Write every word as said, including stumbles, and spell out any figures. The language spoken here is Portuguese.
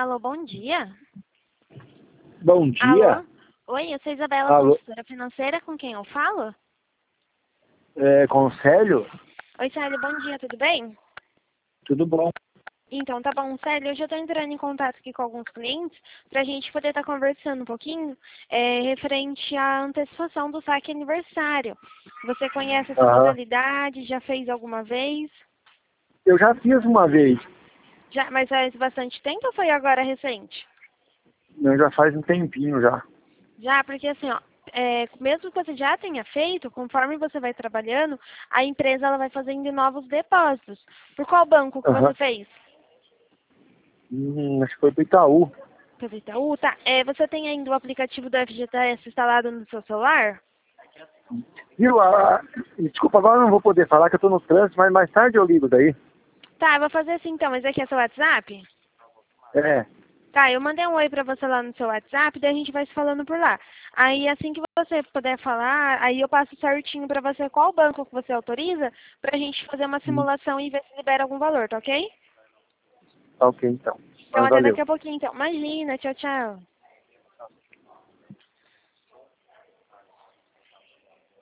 Alô, bom dia. Bom dia. Alô? Oi, eu sou Isabela, Alô? consultora financeira, com quem eu falo? É, Conselho? Oi, Célio, bom dia, tudo bem? Tudo bom? Então, tá bom, Célio, hoje eu tô entrando em contato aqui com alguns clientes pra gente poder estar conversando um pouquinho é, referente à antecipação do saque aniversário. Você conhece essa Aham. modalidade? Já fez alguma vez? Eu já fiz uma vez. Já, mas faz bastante tempo ou foi agora recente? Não, já faz um tempinho já. Já, porque assim, ó, é, mesmo que você já tenha feito, conforme você vai trabalhando, a empresa ela vai fazendo novos depósitos. Por qual banco que você Aham. fez? Hum, acho que foi pro Itaú. Pelo Itaú, tá. É, você tem ainda o aplicativo do F G T S instalado no seu celular? Viu? Ah, desculpa, agora eu não vou poder falar que eu tô no trânsito, mas mais tarde eu ligo daí. Tá, eu vou fazer assim então. Esse aqui é seu WhatsApp? É. Tá, eu mandei um oi pra você lá no seu WhatsApp, daí a gente vai se falando por lá. Aí assim que você puder falar, aí eu passo certinho pra você qual banco que você autoriza, pra gente fazer uma Hum, simulação e ver se libera algum valor, tá ok? Tá ok, então. Então Mas até valeu. daqui a pouquinho, então. Imagina, tchau, tchau.